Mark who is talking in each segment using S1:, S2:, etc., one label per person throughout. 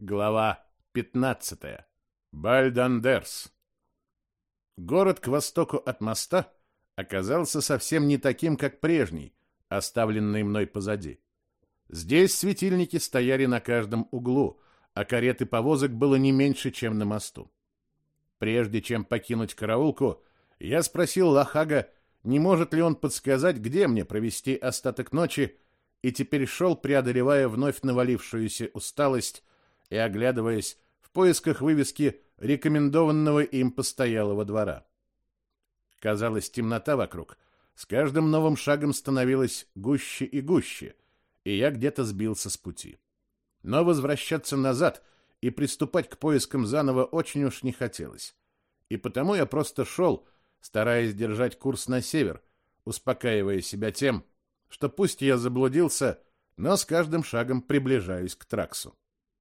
S1: Глава 15. Бальдандерс. Город к востоку от моста оказался совсем не таким, как прежний, оставленный мной позади. Здесь светильники стояли на каждом углу, а карет и повозок было не меньше, чем на мосту. Прежде чем покинуть караулку, я спросил Лахага, не может ли он подсказать, где мне провести остаток ночи, и теперь шел, преодолевая вновь навалившуюся усталость и оглядываясь в поисках вывески рекомендованного им постоялого двора. Казалось, темнота вокруг с каждым новым шагом становилась гуще и гуще, и я где-то сбился с пути. Но возвращаться назад и приступать к поискам заново очень уж не хотелось. И потому я просто шел, стараясь держать курс на север, успокаивая себя тем, что пусть я заблудился, но с каждым шагом приближаюсь к Траксу.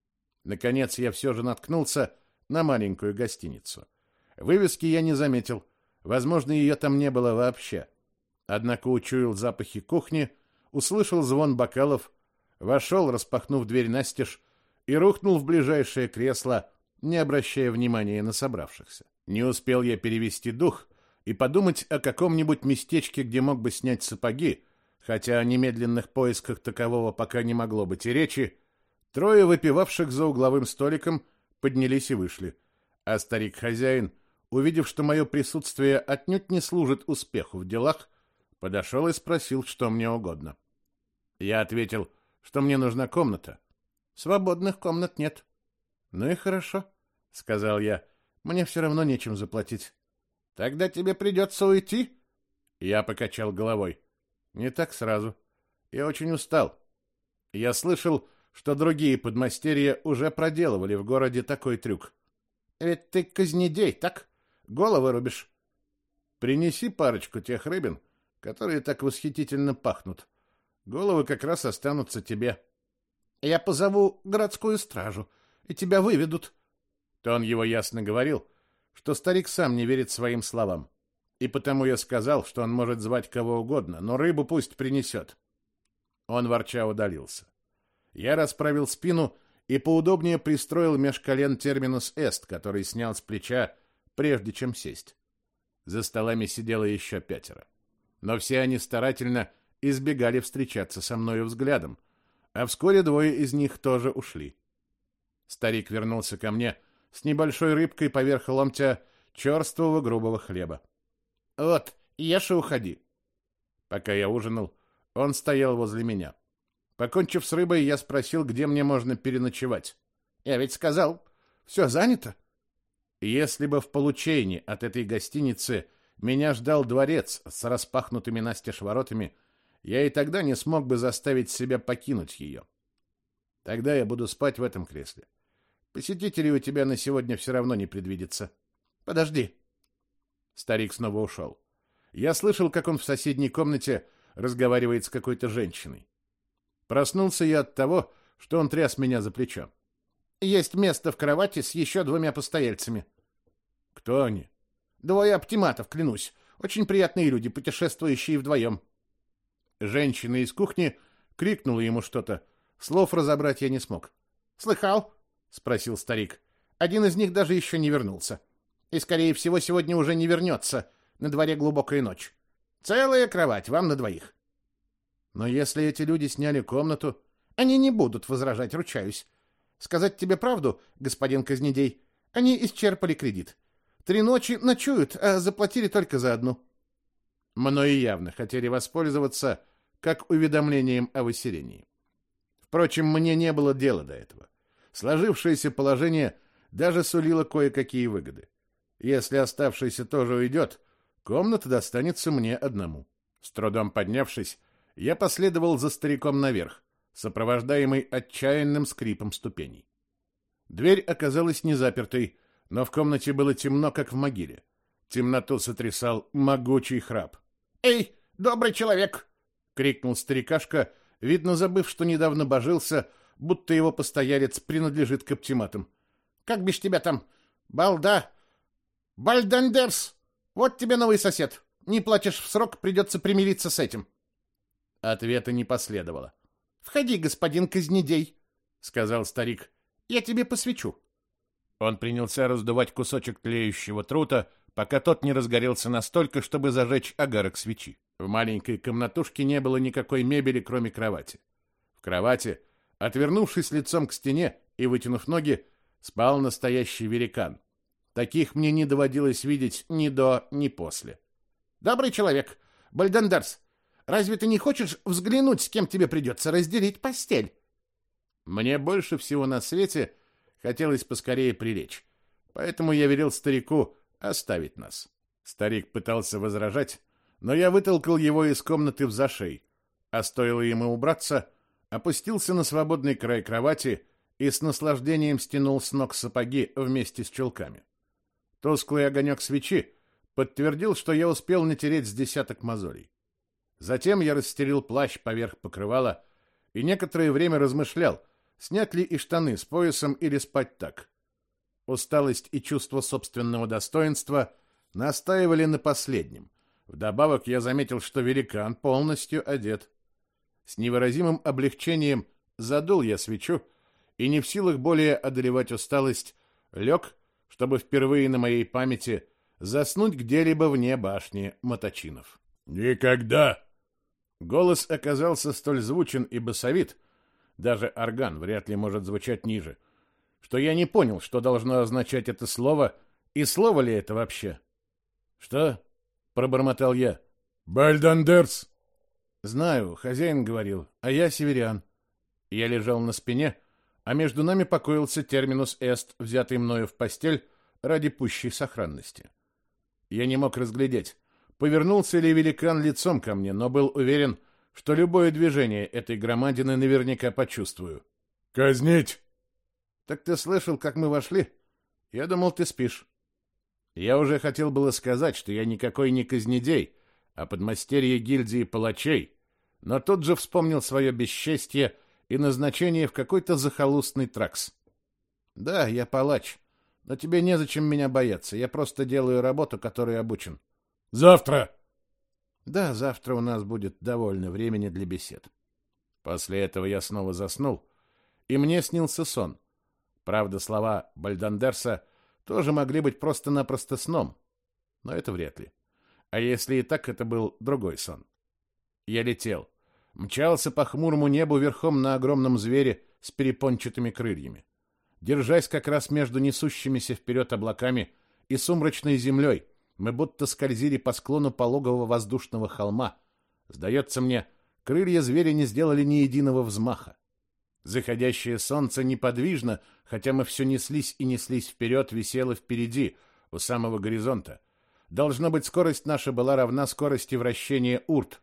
S1: Наконец я все же наткнулся на маленькую гостиницу. Вывески я не заметил, возможно, ее там не было вообще. Однако учуял запахи кухни, услышал звон бокалов, вошел, распахнув дверь настежь, и рухнул в ближайшее кресло, не обращая внимания на собравшихся. Не успел я перевести дух и подумать о каком-нибудь местечке, где мог бы снять сапоги, хотя о немедленных поисках такового пока не могло быть и речи. Трое выпивавших за угловым столиком поднялись и вышли, а старик-хозяин, увидев, что мое присутствие отнюдь не служит успеху в делах, подошел и спросил, что мне угодно. Я ответил, что мне нужна комната. Свободных комнат нет. Ну и хорошо, сказал я, мне все равно нечем заплатить. Тогда тебе придется уйти? Я покачал головой. Не так сразу. Я очень устал. Я слышал, что другие подмастерья уже проделывали в городе такой трюк. Ведь ты казнедей, так? Головы рубишь. Принеси парочку тех рыбин, которые так восхитительно пахнут. Головы как раз останутся тебе. Я позову городскую стражу, и тебя выведут. Тон его ясно говорил, что старик сам не верит своим словам. И потому я сказал, что он может звать кого угодно, но рыбу пусть принесет. Он ворча удалился. Я расправил спину и поудобнее пристроил меж колен терминус эст, который снял с плеча, прежде чем сесть. За столами сидело еще 5. Но все они старательно избегали встречаться со мною взглядом, а вскоре 2 из них тоже ушли. Старик вернулся ко мне с небольшой рыбкой поверх ломтя черствого грубого хлеба. «Вот, ешь и уходи». Пока я ужинал, он стоял возле меня. Покончив с рыбой, я спросил, где мне можно переночевать. Я ведь сказал, все занято. Если бы в получении от этой гостиницы меня ждал дворец с распахнутыми настежь воротами, я и тогда не смог бы заставить себя покинуть ее. Тогда я буду спать в этом кресле. Посетителей у тебя на сегодня все равно не предвидится. Подожди. Старик снова ушел. Я слышал, как он в соседней комнате разговаривает с какой-то женщиной. Проснулся я от того, что он тряс меня за плечо. Есть место в кровати с еще 2 постояльцами. Кто они? 2 оптиматов, клянусь. Очень приятные люди, путешествующие вдвоем. Женщина из кухни крикнула ему что-то. Слов разобрать я не смог. Слыхал? Спросил старик. Один из них даже еще не вернулся. И, скорее всего, сегодня уже не вернется. На дворе глубокая ночь. Целая кровать, вам на 2. Но если эти люди сняли комнату, они не будут возражать, ручаюсь. Сказать тебе правду, господин Казнедей, они исчерпали кредит. 3 ночи ночуют, а заплатили только за 1. Мною явно хотели воспользоваться как уведомлением о выселении. Впрочем, мне не было дела до этого. Сложившееся положение даже сулило кое-какие выгоды. Если оставшийся тоже уйдет, комната достанется мне одному. С трудом поднявшись, я последовал за стариком наверх, сопровождаемый отчаянным скрипом ступеней. Дверь оказалась не запертой, но в комнате было темно, как в могиле. Темноту сотрясал могучий храп. «Эй, добрый человек!» — крикнул старикашка, видно, забыв, что недавно божился, будто его постоялец принадлежит к оптиматам. «Как бишь тебя там? Бальдандерс! Вот тебе новый сосед. Не платишь в срок, придется примириться с этим». Ответа не последовало. «Входи, господин Казнедей», — сказал старик.
S2: Я тебе посвечу.
S1: Он принялся раздувать кусочек тлеющего трута, пока тот не разгорелся настолько, чтобы зажечь огарок свечи. В маленькой комнатушке не было никакой мебели, кроме кровати. В кровати, отвернувшись лицом к стене и вытянув ноги, спал настоящий великан. Таких мне не доводилось видеть ни до, ни после.
S2: Добрый человек, Бальдандерс, разве ты не хочешь взглянуть, с кем тебе придется разделить постель?
S1: Мне больше всего на свете хотелось поскорее прилечь, поэтому я велел старику оставить нас. Старик пытался возражать, но я вытолкал его из комнаты взашей, а стоило ему убраться, опустился на свободный край кровати и с наслаждением стянул с ног сапоги вместе с чулками. Тусклый огонек свечи подтвердил, что я успел натереть с десяток мозолей. Затем я расстелил плащ поверх покрывала и некоторое время размышлял, снять ли и штаны с поясом или спать так. Усталость и чувство собственного достоинства настаивали на последнем. Вдобавок я заметил, что великан полностью одет. С невыразимым облегчением задул я свечу и, не в силах более одолевать усталость, лег, чтобы впервые на моей памяти заснуть где-либо вне башни Моточинов.
S3: «Никогда!»
S1: Голос оказался столь звучен и басовит, даже орган вряд ли может звучать ниже, что я не понял, что должно означать это слово, и слово ли это вообще. «Что?» — пробормотал я.
S3: «Бальдандерс!»
S1: «Знаю, хозяин говорил, а я северян». Я лежал на спине, а между нами покоился терминус эст, взятый мною в постель ради пущей сохранности. Я не мог разглядеть, повернулся ли великан лицом ко мне, но был уверен, что любое движение этой громадины наверняка почувствую.
S3: «Казнить!»
S1: «Так ты слышал, как мы вошли? Я думал, ты спишь». Я уже хотел было сказать, что я никакой не казнедей, а подмастерье гильдии палачей, но тут же вспомнил свое бесчестье и назначение в какой-то захолустный тракс. «Да, я палач, но тебе незачем меня бояться, я просто делаю работу, которой обучен».
S3: «Завтра!»
S1: «Да, завтра у нас будет довольно времени для бесед». После этого я снова заснул, и мне снился сон. Правда, слова Бальдандерса тоже могли быть просто-напросто сном, но это вряд ли. А если и так, это был другой сон. Я летел, мчался по хмурому небу верхом на огромном звере с перепончатыми крыльями. Держась как раз между несущимися вперед облаками и сумрачной землей, мы будто скользили по склону пологого воздушного холма. Сдается мне, крылья зверя не сделали ни единого взмаха. Заходящее солнце неподвижно, хотя мы все неслись и неслись вперед, висело впереди, у самого горизонта. Должно быть, скорость наша была равна скорости вращения урт.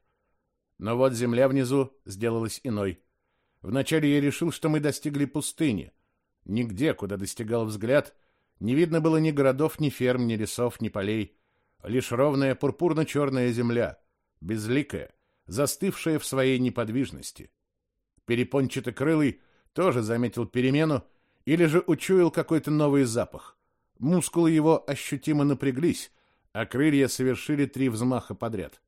S1: Но вот земля внизу сделалась иной. Вначале я решил, что мы достигли пустыни. Нигде, куда достигал взгляд, не видно было ни городов, ни ферм, ни лесов, ни полей. Лишь ровная пурпурно-черная земля, безликая, застывшая в своей неподвижности. Перепончатокрылый тоже заметил перемену или же учуял какой-то новый запах. Мускулы его ощутимо напряглись, а крылья совершили 3 взмаха подряд.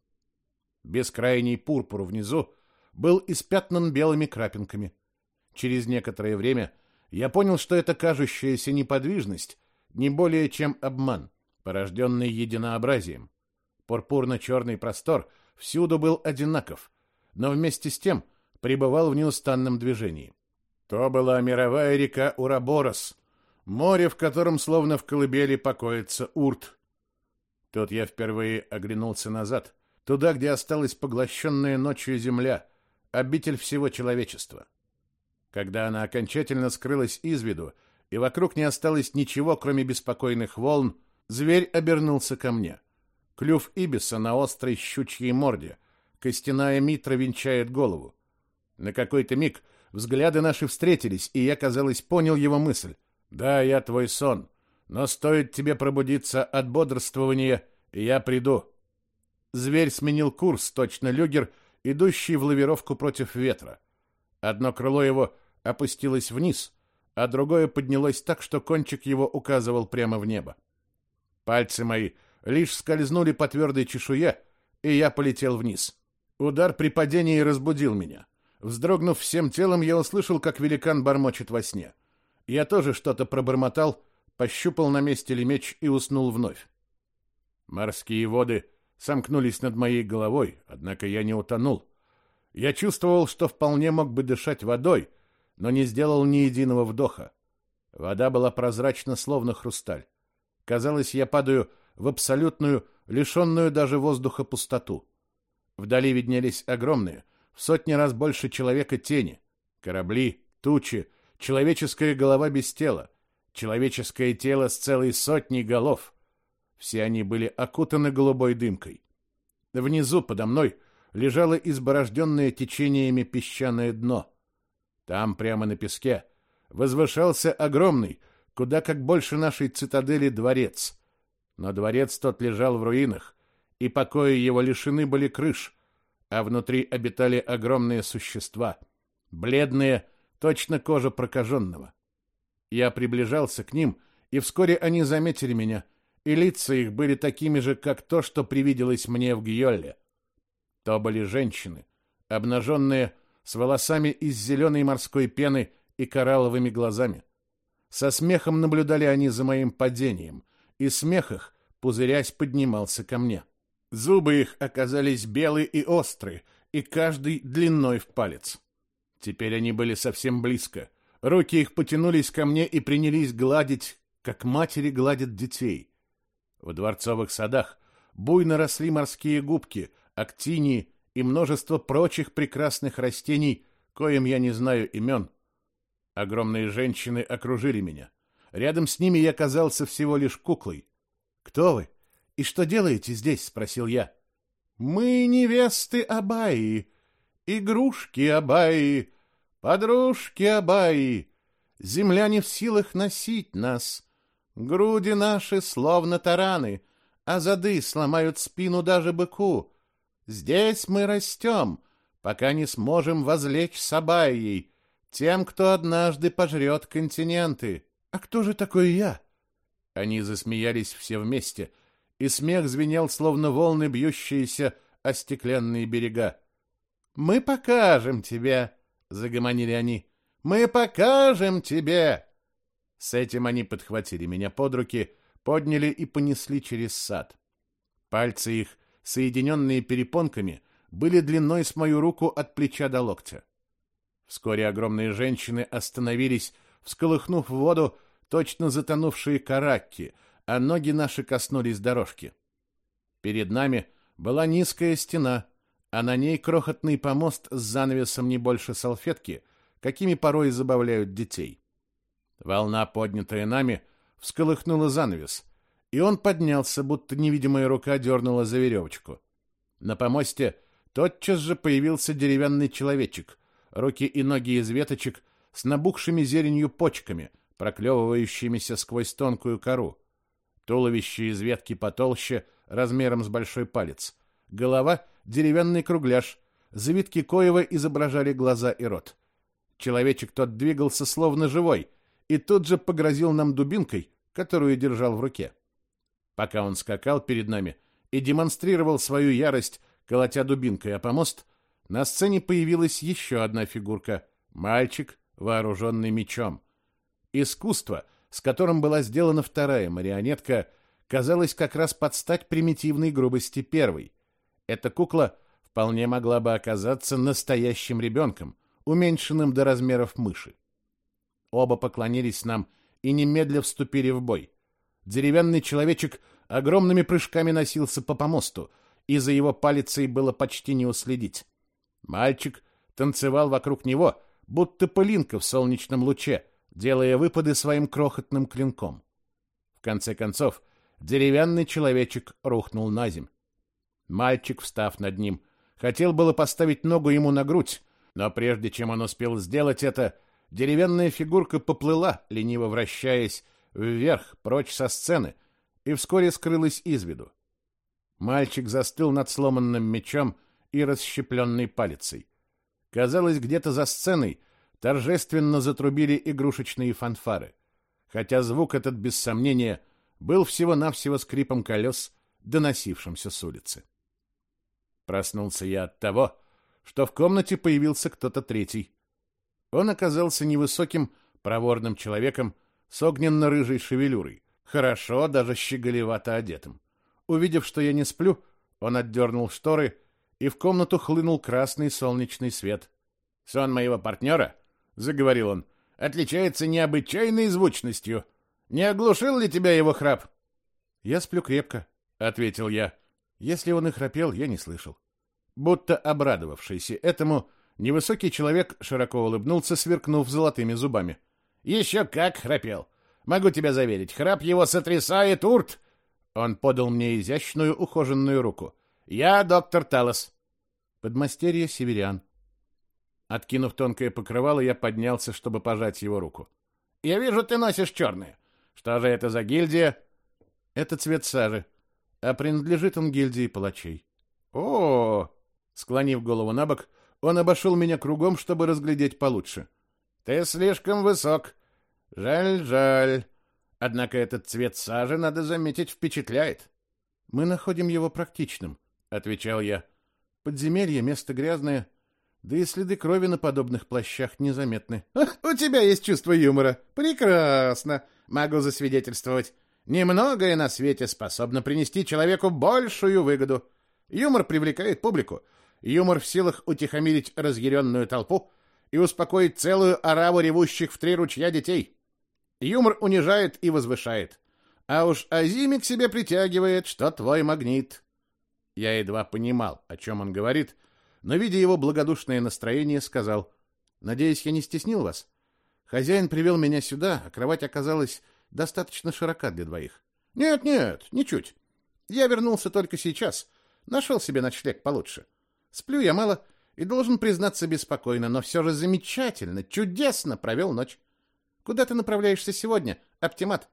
S1: Бескрайний пурпур внизу был испятнан белыми крапинками. Через некоторое время я понял, что эта кажущаяся неподвижность не более чем обман, порожденный единообразием. Пурпурно-черный простор всюду был одинаков, но вместе с тем пребывал в неустанном движении. То была мировая река Ураборос, море, в котором словно в колыбели покоится Урт. Тут я впервые оглянулся назад, туда, где осталась поглощенная ночью земля, обитель всего человечества. Когда она окончательно скрылась из виду, и вокруг не осталось ничего, кроме беспокойных волн, зверь обернулся ко мне. Клюв ибиса на острой щучьей морде, костяная митра венчает голову. На какой-то миг взгляды наши встретились, и я, казалось, понял его мысль. «Да, я твой сон, но стоит тебе пробудиться от бодрствования, и я приду». Зверь сменил курс, точно люгер, идущий в лавировку против ветра. Одно крыло его опустилось вниз, а другое поднялось так, что кончик его указывал прямо в небо. Пальцы мои лишь скользнули по твердой чешуе, и я полетел вниз. Удар при падении разбудил меня. Вздрогнув всем телом, я услышал, как великан бормочет во сне. Я тоже что-то пробормотал, пощупал, на месте ли меч, и уснул вновь. Морские воды сомкнулись над моей головой, однако я не утонул. Я чувствовал, что вполне мог бы дышать водой, но не сделал ни единого вдоха. Вода была прозрачна, словно хрусталь. Казалось, я падаю в абсолютную, лишенную даже воздуха пустоту. Вдали виднелись огромные, в сотни раз больше человека тени. Корабли, тучи, человеческая голова без тела, человеческое тело с целой сотней голов. Все они были окутаны голубой дымкой. Внизу, подо мной, лежало изборожденное течениями песчаное дно. Там, прямо на песке, возвышался огромный, куда как больше нашей цитадели, дворец. Но дворец тот лежал в руинах, и покои его лишены были крыш, а внутри обитали огромные существа, бледные, точно кожа прокаженного. Я приближался к ним, и вскоре они заметили меня, и лица их были такими же, как то, что привиделось мне в Гьолле. То были женщины, обнаженные, с волосами из зеленой морской пены и коралловыми глазами. Со смехом наблюдали они за моим падением, и смех их, пузырясь, поднимался ко мне. Зубы их оказались белые и острые, и каждый длиной в палец. Теперь они были совсем близко. Руки их потянулись ко мне и принялись гладить, как матери гладят детей. В дворцовых садах буйно росли морские губки, актинии и множество прочих прекрасных растений, коим я не знаю имен. Огромные женщины окружили меня. Рядом с ними я казался всего лишь куклой. «Кто вы? И что делаете здесь?» — спросил я. «Мы невесты Абайи, игрушки Абайи, подружки Абайи. Земля не в силах носить нас. Груди наши словно тараны, а зады сломают спину даже быку. Здесь мы растем, пока не сможем возлечь с Абайей, тем, кто однажды пожрет континенты. А кто же такой я?» Они засмеялись все вместе, и смех звенел, словно волны, бьющиеся о стеклянные берега. «Мы покажем тебе», — загомонили они, — «мы покажем тебе». С этим они подхватили меня под руки, подняли и понесли через сад. Пальцы их, соединенные перепонками, были длиной с мою руку от плеча до локтя. Вскоре огромные женщины остановились, всколыхнув в воду точно затонувшие каракки, а ноги наши коснулись дорожки. Перед нами была низкая стена, а на ней крохотный помост с занавесом не больше салфетки, какими порой забавляют детей. Волна, поднятая нами, всколыхнула занавес, и он поднялся, будто невидимая рука дернула за веревочку. На помосте тотчас же появился деревянный человечек, руки и ноги из веточек с набухшими зеленью почками, проклевывающимися сквозь тонкую кору. Туловище из ветки потолще, размером с большой палец. Голова — деревянный кругляш, завитки коего изображали глаза и рот. Человечек тот двигался словно живой и тут же погрозил нам дубинкой, которую держал в руке. Пока он скакал перед нами и демонстрировал свою ярость, колотя дубинкой о помост, на сцене появилась еще одна фигурка — мальчик, вооруженный мечом. Искусство, с которым была сделана вторая марионетка, казалось как раз под стать примитивной грубости первой. Эта кукла вполне могла бы оказаться настоящим ребенком, уменьшенным до размеров мыши. Оба поклонились нам и немедля вступили в бой. Деревянный человечек огромными прыжками носился по помосту, и за его палицей было почти не уследить. Мальчик танцевал вокруг него, будто пылинка в солнечном луче, делая выпады своим крохотным клинком. В конце концов, деревянный человечек рухнул на земь. Мальчик, встав над ним, хотел было поставить ногу ему на грудь, но прежде чем он успел сделать это, деревянная фигурка поплыла, лениво вращаясь, вверх, прочь со сцены, и вскоре скрылась из виду. Мальчик застыл над сломанным мечом и расщепленной палицей. Казалось, где-то за сценой торжественно затрубили игрушечные фанфары, хотя звук этот, без сомнения, был всего-навсего скрипом колес, доносившимся с улицы. Проснулся я от того, что в комнате появился кто-то третий. Он оказался невысоким, проворным человеком с огненно-рыжей шевелюрой, хорошо, даже щеголевато одетым. Увидев, что я не сплю, он отдернул шторы, и в комнату хлынул красный солнечный свет. «Сон моего партнера», — заговорил он, — «отличается необычайной звучностью. Не оглушил ли тебя его храп?» «Я сплю крепко», — ответил я. Если он и храпел, я не слышал. Будто обрадовавшийся этому, невысокий человек широко улыбнулся, сверкнув золотыми зубами. «Еще как храпел! Могу тебя заверить, храп его сотрясает урт!» Он подал мне изящную ухоженную руку. «Я доктор Талос». Подмастерье северян. Откинув тонкое покрывало, я поднялся, чтобы пожать его руку. «Я вижу, ты носишь черное. Что же это за гильдия?» «Это цвет сажи, а принадлежит он гильдии палачей». «О!» Склонив голову на бок, он обошел меня кругом, чтобы разглядеть получше. «Ты слишком высок. Жаль, жаль. Однако этот цвет сажи, надо заметить, впечатляет». «Мы находим его практичным», — отвечал я. «Подземелье — место грязное, да и следы крови на подобных плащах незаметны».
S2: «У тебя есть чувство юмора. Прекрасно. Могу засвидетельствовать. Немногое на свете способно принести человеку большую выгоду. Юмор привлекает публику. Юмор в силах утихомирить разъяренную толпу и успокоить целую ораву ревущих в 3 ручья детей. Юмор унижает и возвышает. А уж Азими к себе притягивает, что твой магнит». Я едва понимал, о чем он говорит, но, видя его благодушное настроение, сказал: «Надеюсь, я не стеснил вас? Хозяин привел меня сюда, а кровать оказалась достаточно широка для 2. «Нет, ничуть. Я вернулся только сейчас. Нашел себе ночлег получше. Сплю я мало и, должен признаться, беспокойно, но все же замечательно, чудесно провел ночь. Куда ты направляешься сегодня, Оптимат?»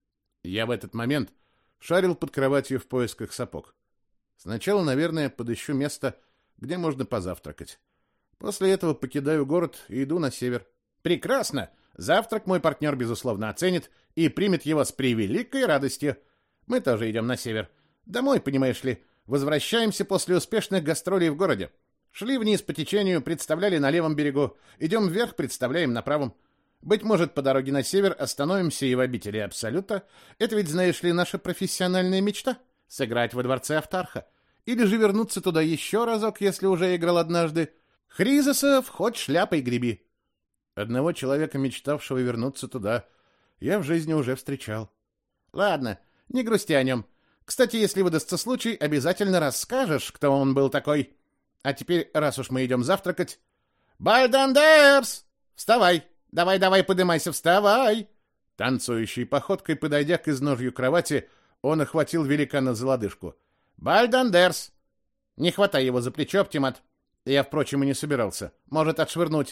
S2: Я в этот момент шарил под кроватью в поисках сапог. Сначала, наверное, подыщу место, где можно позавтракать. После этого покидаю город и иду на север. «Прекрасно! Завтрак мой партнер, безусловно, оценит и примет его с превеликой радостью. Мы тоже идем на север. Домой, понимаешь ли, возвращаемся после успешных гастролей в городе. Шли вниз по течению, представляли на левом берегу. Идем вверх, представляем на правом. Быть может, по дороге на север остановимся и в обители Абсолюта. Это ведь, знаешь ли, наша профессиональная мечта — сыграть во дворце Автарха. Или же вернуться туда еще разок, если уже играл однажды. Хризисов хоть шляпой греби». Одного человека, мечтавшего вернуться туда, я в жизни уже встречал. «Ладно, не грусти о нем. Кстати, если выдастся случай, обязательно расскажешь, кто он был такой. А теперь, раз уж мы идем завтракать... Бальдандерс! Вставай! Давай, подымайся, вставай!» Танцующей походкой, подойдя к изножью кровати, он охватил великана за лодыжку. «Бальдандерс! Не хватай его за плечо, Оптимат. Я, впрочем, и не собирался. Может отшвырнуть.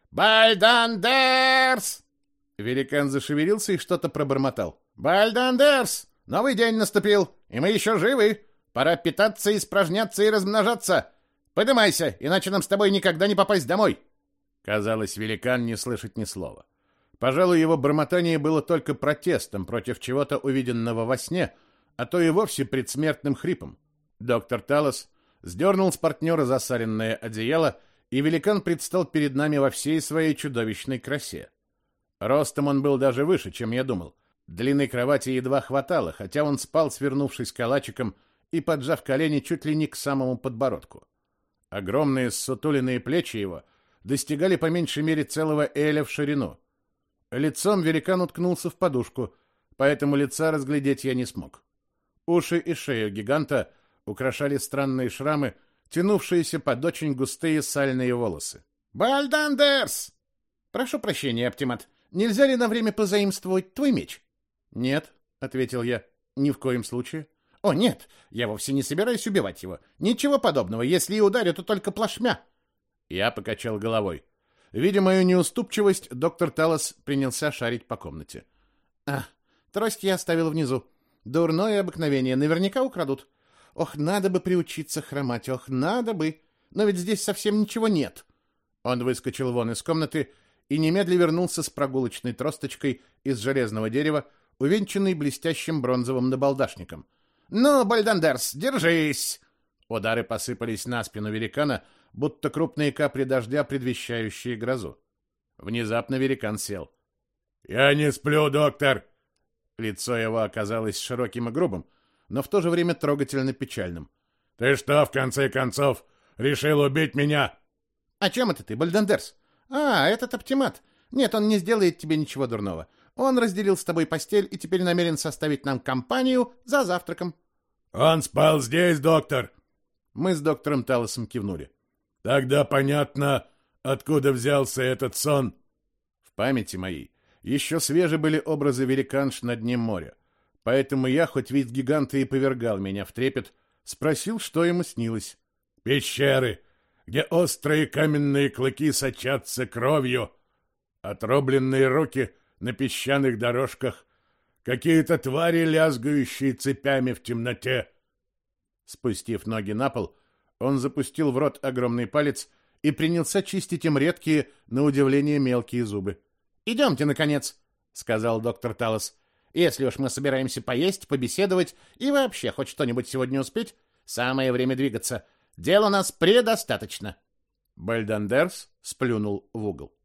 S2: Бальдандерс!» Великан зашевелился и что-то пробормотал. «Бальдандерс! Новый день наступил, и мы еще живы. Пора питаться, испражняться и размножаться. Подымайся, иначе нам с тобой никогда не попасть домой». Казалось, великан не слышит ни слова. Пожалуй, его бормотание было только протестом против чего-то увиденного во сне, а то и вовсе предсмертным хрипом. Доктор Талос сдернул с партнера засаленное одеяло, и великан предстал перед нами во всей своей чудовищной красе. Ростом он был даже выше, чем я думал. Длины кровати едва хватало, хотя он спал, свернувшись калачиком и поджав колени чуть ли не к самому подбородку. Огромные ссутуленные плечи его достигали по меньшей мере целого эля в ширину. Лицом великан уткнулся в подушку, поэтому лица разглядеть я не смог. Уши и шею гиганта украшали странные шрамы, тянувшиеся под очень густые сальные волосы. «Бальдандерс! Прошу прощения, Оптимат, нельзя ли на время позаимствовать твой меч?» «Нет», — ответил я, — «ни в коем случае». «О, нет, я вовсе не собираюсь убивать его. Ничего подобного, если и ударю, то только плашмя». Я покачал головой. Видя мою неуступчивость, доктор Талос принялся шарить по комнате. Трость я оставил внизу. Дурное обыкновение, наверняка украдут. Ох, надо бы приучиться хромать, ох, надо бы. Но ведь здесь совсем ничего нет». Он выскочил вон из комнаты и немедленно вернулся с прогулочной тросточкой из железного дерева, увенчанной блестящим бронзовым набалдашником. «Ну, Бальдандерс, держись!» Удары посыпались на спину великана, будто крупные капли дождя, предвещающие грозу. Внезапно великан сел.
S3: Я не сплю, доктор.
S2: Лицо его оказалось широким и грубым, но в то же время трогательно печальным.
S3: Ты что, в конце концов, решил убить меня?
S2: О чем это ты, Бальдандерс? Этот оптимат. Нет, он не сделает тебе ничего дурного. Он разделил с тобой постель и теперь намерен составить нам компанию за завтраком.
S3: Он спал здесь, доктор.
S2: Мы с доктором Талосом кивнули.
S3: Тогда понятно, откуда взялся этот сон.
S2: В памяти моей еще свежи были образы великанш на дне моря. Поэтому я, хоть вид гиганта и повергал меня в трепет, спросил, что ему снилось.
S3: Пещеры, где острые каменные клыки сочатся кровью, отрубленные руки на песчаных дорожках, какие-то твари, лязгающие цепями в темноте.
S2: Спустив ноги на пол, он запустил в рот огромный палец и принялся чистить им редкие, на удивление, мелкие зубы. «Идемте, наконец», — сказал доктор Талос. «Если уж мы собираемся поесть, побеседовать и вообще хоть что-нибудь сегодня успеть, самое время двигаться. Дел у нас предостаточно». Бальдандерс сплюнул в угол.